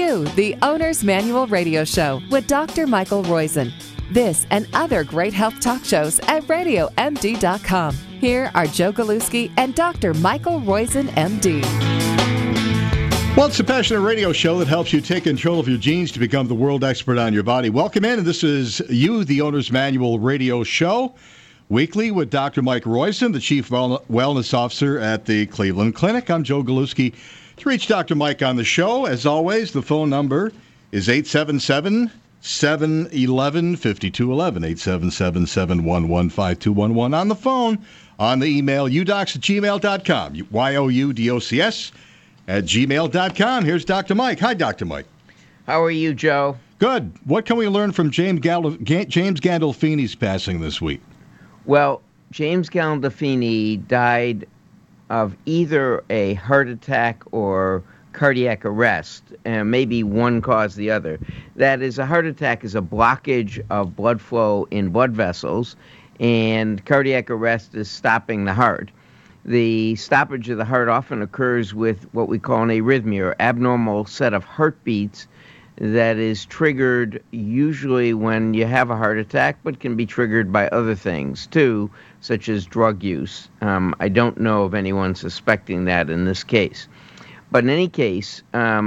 to the Owner's Manual Radio Show with Dr. Michael Roizen. This and other great health talk shows at RadioMD.com. Here are Joe Galuski and Dr. Michael Roizen, MD. Well, it's a passionate radio show that helps you take control of your genes to become the world expert on your body. Welcome in, and this is the Owner's Manual Radio Show, weekly with Dr. Mike Roizen, the Chief Wellness Officer at the Cleveland Clinic. I'm Joe Galuski. To reach Dr. Mike on the show, as always, the phone number is 877-711-5211, 877-711-5211. On the phone, on the email, udocs@gmail.com, youdocs @gmail.com. Here's Dr. Mike. Hi, Dr. Mike. How are you, Joe? Good. What can we learn from James Gandolfini's passing this week? Well, James Gandolfini died of either a heart attack or cardiac arrest, and maybe one caused the other. That is, a heart attack is a blockage of blood flow in blood vessels, and cardiac arrest is stopping the heart. The stoppage of the heart often occurs with what we call an arrhythmia, or abnormal set of heartbeats that is triggered usually when you have a heart attack, but can be triggered by other things too, such as drug use. I don't know of anyone suspecting that in this case. But in any case,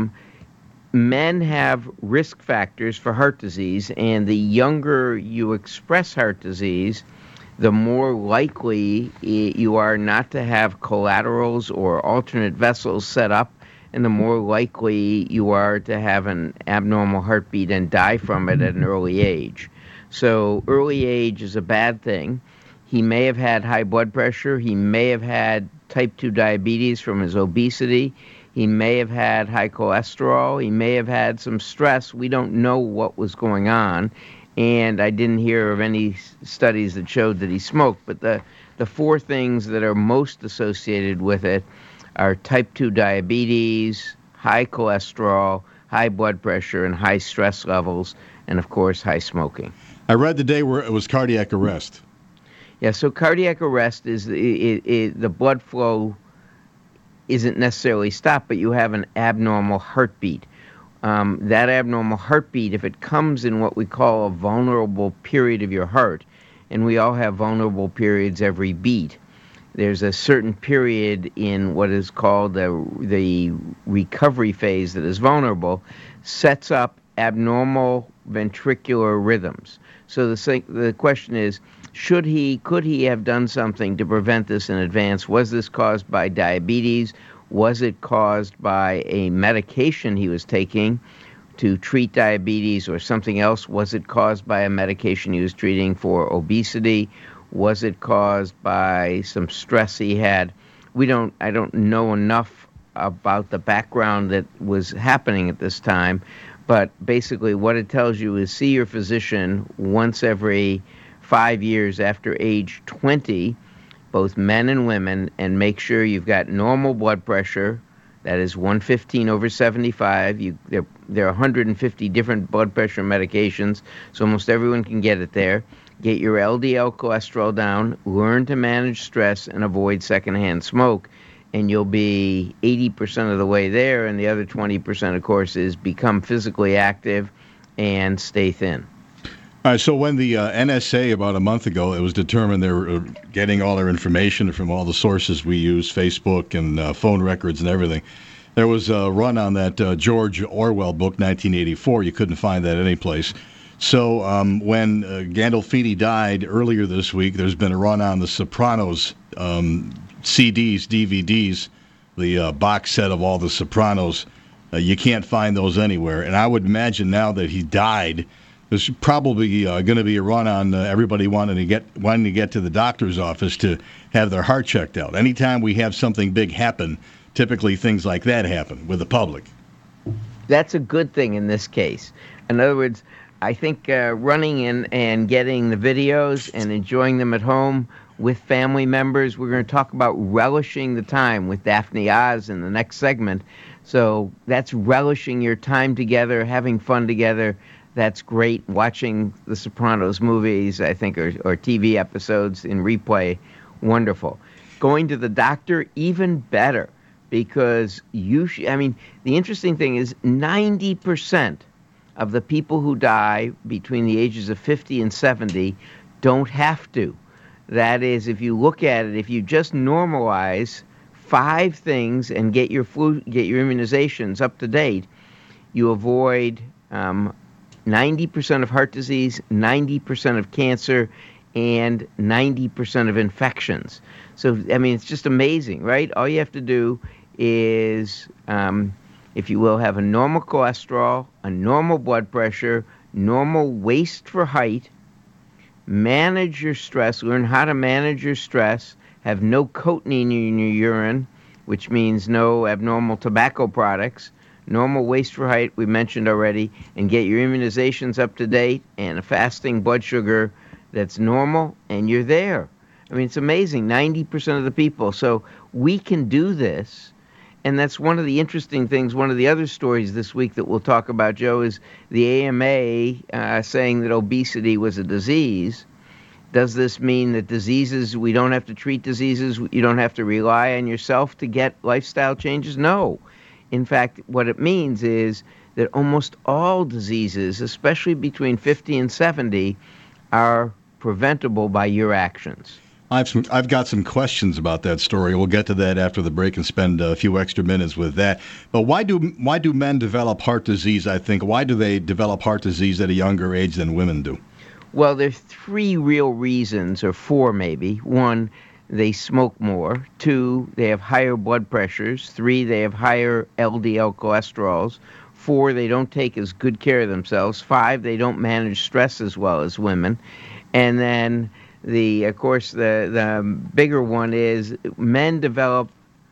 men have risk factors for heart disease, and the younger you express heart disease, the more likely you are not to have collaterals or alternate vessels set up, and the more likely you are to have an abnormal heartbeat and die from it at an early age. So early age is a bad thing. He may have had high blood pressure. He may have had type 2 diabetes from his obesity. He may have had high cholesterol. He may have had some stress. We don't know what was going on. And I didn't hear of any studies that showed that he smoked. But the four things that are most associated with it are type 2 diabetes, high cholesterol, high blood pressure, and high stress levels, and, of course, high smoking. I read the day where it was cardiac arrest. Yeah, so cardiac arrest is the blood flow isn't necessarily stopped, but you have an abnormal heartbeat. That abnormal heartbeat, if it comes in what we call a vulnerable period of your heart, and we all have vulnerable periods every beat, there's a certain period in what is called the recovery phase that is vulnerable, sets up abnormal ventricular rhythms. So the question is, could he have done something to prevent this in advance? Was this caused by diabetes? Was it caused by a medication he was taking to treat diabetes or something else? Was it caused by a medication he was treating for obesity? Was it caused by some stress he had? I don't know enough about the background that was happening at this time, but basically what it tells you is see your physician once every 5 years after age 20, both men and women, and make sure you've got normal blood pressure, that is 115/75. There are 150 different blood pressure medications, so almost everyone can get it there. Get your LDL cholesterol down, learn to manage stress, and avoid secondhand smoke, and you'll be 80% of the way there, and the other 20%, of course, is become physically active and stay thin. All right, so when the NSA, about a month ago, it was determined they were getting all their information from all the sources we use, Facebook and phone records and everything. There was a run on that George Orwell book, 1984. You couldn't find that anyplace. So when Gandolfini died earlier this week, there's been a run on the Sopranos CDs, DVDs, the box set of all the Sopranos. You can't find those anywhere. And I would imagine now that he died, there's probably going to be a run on everybody wanting to get to the doctor's office to have their heart checked out. Anytime we have something big happen, typically things like that happen with the public. That's a good thing in this case. In other words, I think running in and getting the videos and enjoying them at home with family members, we're going to talk about relishing the time with Daphne Oz in the next segment. So that's relishing your time together, having fun together. That's great. Watching the Sopranos movies, I think, or TV episodes in replay, wonderful. Going to the doctor, even better. because the interesting thing is 90% of the people who die between the ages of 50 and 70 don't have to. That is, if you look at it, if you just normalize 5 things and get your immunizations up to date, you avoid 90% of heart disease, 90% of cancer, and 90% of infections. So, it's just amazing, right? All you have to do is, if you will, have a normal cholesterol, a normal blood pressure, normal waist for height, manage your stress, learn how to manage your stress, have no cotinine in your urine, which means no abnormal tobacco products, normal waist for height, we mentioned already, and get your immunizations up to date and a fasting blood sugar that's normal, and you're there. It's amazing, 90% of the people. So we can do this, and that's one of the interesting things. One of the other stories this week that we'll talk about, Joe, is the AMA saying that obesity was a disease. Does this mean that diseases, we don't have to treat diseases, you don't have to rely on yourself to get lifestyle changes? No. In fact, what it means is that almost all diseases, especially between 50 and 70, are preventable by your actions. I've got some questions about that story. We'll get to that after the break and spend a few extra minutes with that. But why do men develop heart disease, I think? Why do they develop heart disease at a younger age than women do? Well, there's 3 real reasons, or 4 maybe. 1, they smoke more. 2, they have higher blood pressures. 3, they have higher LDL cholesterols. 4, they don't take as good care of themselves. 5, they don't manage stress as well as women. And then, of course, the bigger one is men develop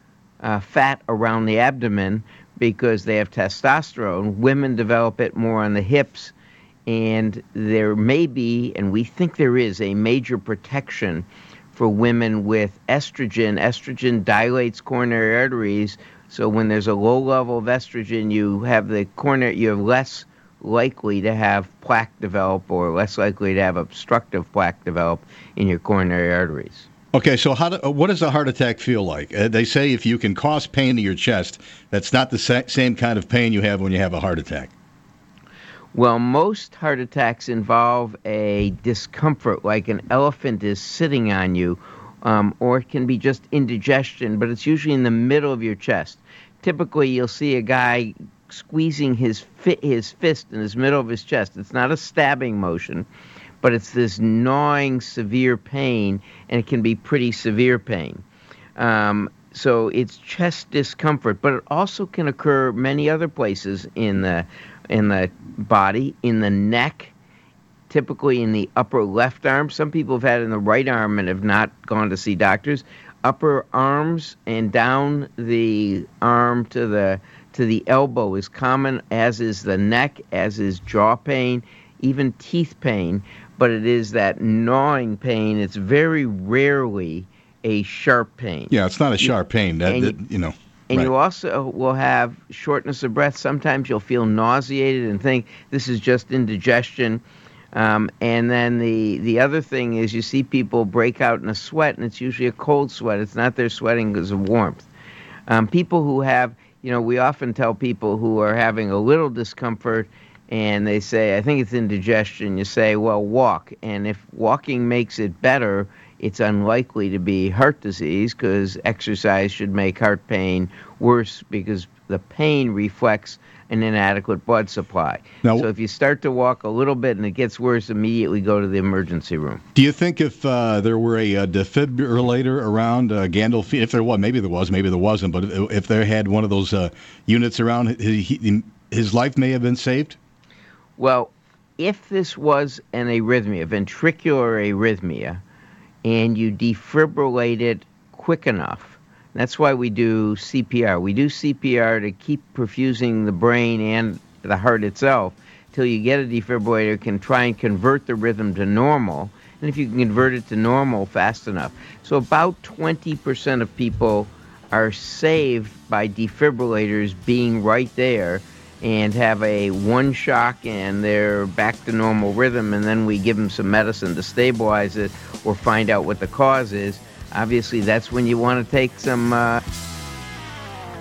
fat around the abdomen because they have testosterone. Women develop it more on the hips. And there may be, and we think there is, a major protection for women with estrogen. Estrogen dilates coronary arteries, so when there's a low level of estrogen, you have less likely to have plaque develop, or less likely to have obstructive plaque develop in your coronary arteries. Okay, so what does a heart attack feel like? They say if you can cause pain to your chest, that's not the same kind of pain you have when you have a heart attack. Well, most heart attacks involve a discomfort, like an elephant is sitting on you, or it can be just indigestion, but it's usually in the middle of your chest. Typically, you'll see a guy squeezing his fist in the middle of his chest. It's not a stabbing motion, but it's this gnawing, severe pain, and it can be pretty severe pain. So it's chest discomfort, but it also can occur many other places in the body, in the neck, typically in the upper left arm. Some people have had it in the right arm and have not gone to see doctors. Upper arms and down the arm to the elbow is common, as is the neck, as is jaw pain, even teeth pain. But it is that gnawing pain. It's very rarely a sharp pain. Yeah, it's not a sharp pain. And right. You also will have shortness of breath. Sometimes you'll feel nauseated and think this is just indigestion. And then the other thing is you see people break out in a sweat, and it's usually a cold sweat. It's not they're sweating because of warmth. People who have, we often tell people who are having a little discomfort, and they say, I think it's indigestion. You say, well, walk. And if walking makes it better, it's unlikely to be heart disease, because exercise should make heart pain worse because the pain reflects an inadequate blood supply. Now, so if you start to walk a little bit and it gets worse, immediately go to the emergency room. Do you think if there were a defibrillator around Gandolfini, if there was, maybe there was, maybe there wasn't, but if they had one of those units around, his life may have been saved? Well, if this was an arrhythmia, ventricular arrhythmia, and you defibrillate it quick enough. That's why we do CPR. We do CPR to keep perfusing the brain and the heart itself till you get a defibrillator, can try and convert the rhythm to normal. And if you can convert it to normal fast enough. So about 20% of people are saved by defibrillators being right there and have a one shock and they're back to normal rhythm, and then we give them some medicine to stabilize it or find out what the cause is. Obviously, that's when you want to take some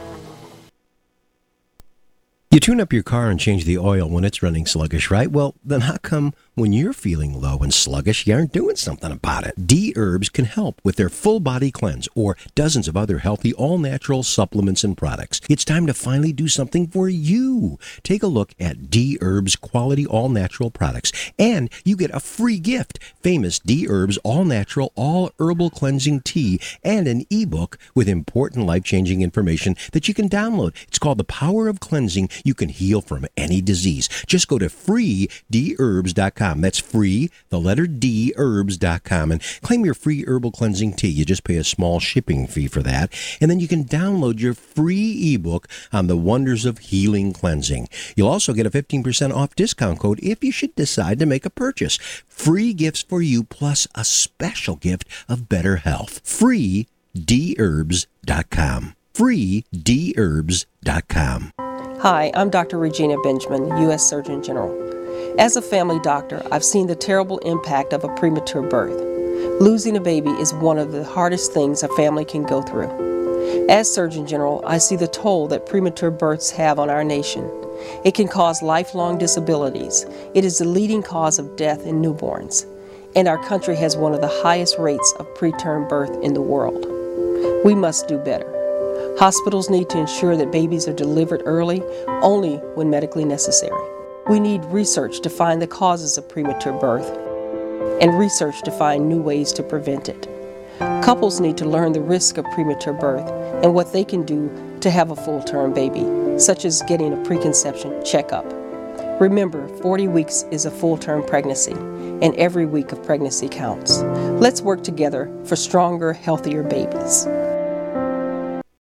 You tune up your car and change the oil when it's running sluggish, right? Well, then how come when you're feeling low and sluggish, you aren't doing something about it? D-Herbs can help with their full body cleanse or dozens of other healthy, all-natural supplements and products. It's time to finally do something for you. Take a look at D-Herbs quality all-natural products, and you get a free gift, famous D-Herbs all-natural, all-herbal cleansing tea, and an ebook with important life-changing information that you can download. It's called The Power of Cleansing. You can heal from any disease. Just go to freedherbs.com. That's free, the letter D, herbs.com, and claim your free herbal cleansing tea. You just pay a small shipping fee for that, and then you can download your free ebook on the wonders of healing cleansing. You'll also get a 15% off discount code if you should decide to make a purchase. Free gifts for you, plus a special gift of better health. freedherbs.com. freedherbs.com. Hi, I'm Dr. Regina Benjamin, U.S. Surgeon General. As a family doctor, I've seen the terrible impact of a premature birth. Losing a baby is one of the hardest things a family can go through. As Surgeon General, I see the toll that premature births have on our nation. It can cause lifelong disabilities. It is the leading cause of death in newborns. And our country has one of the highest rates of preterm birth in the world. We must do better. Hospitals need to ensure that babies are delivered early, only when medically necessary. We need research to find the causes of premature birth and research to find new ways to prevent it. Couples need to learn the risk of premature birth and what they can do to have a full-term baby, such as getting a preconception checkup. Remember, 40 weeks is a full-term pregnancy, and every week of pregnancy counts. Let's work together for stronger, healthier babies.